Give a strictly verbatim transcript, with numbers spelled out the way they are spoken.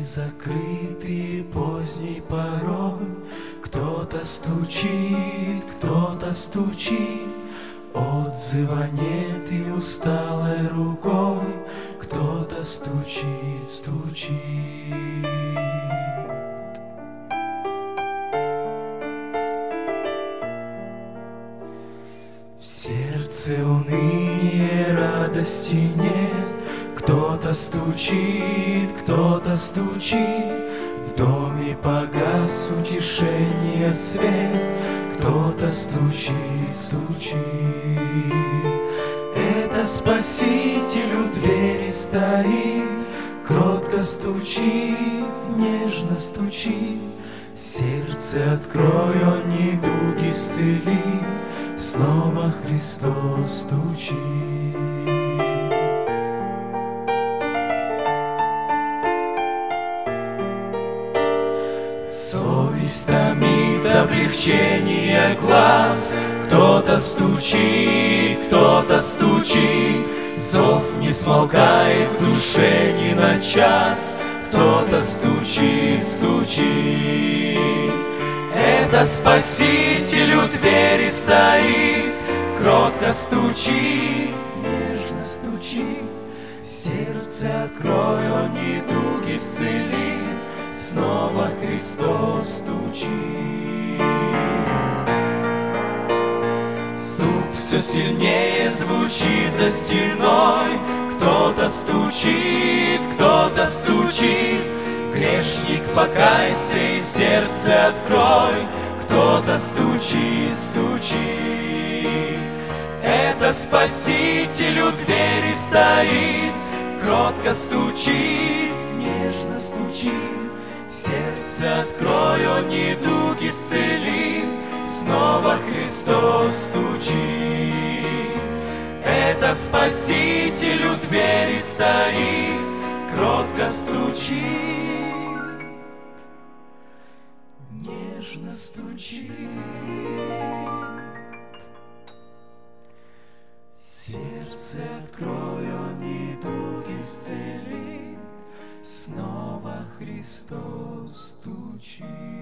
закрытый поздней порой, кто-то стучит, кто-то стучит, отзыва нет и усталой рукой кто-то стучит, стучит. В сердце уныние, радости нет, кто-то стучит, кто-то стучит, в доме погас утешение свет, кто-то стучит, стучит. Это Спаситель у двери стоит, кротко стучит, нежно стучит, сердце открой, он недуги исцелит, снова Христос стучит. Совесть томит, облегчение глаз, кто-то стучит, кто-то стучит, зов не смолкает в душе ни на час, кто-то стучит, стучит. Это Спаситель у двери стоит, кротко стучит, нежно стучит, сердце открой, он недуги исцелит, снова Христос стучит. Стук все сильнее звучит за стеной, кто-то стучит, кто-то стучит, грешник, покайся и сердце открой, кто-то стучит, стучит. Это Спаситель у двери стоит, кротко стучит, нежно стучит, сердце открой, он недуги исцелит, снова Христос стучит. Это Спаситель у двери стоит, кротко стучит, нежно стучит, сердце открой, он недуги исцелит, снова Христос стучит.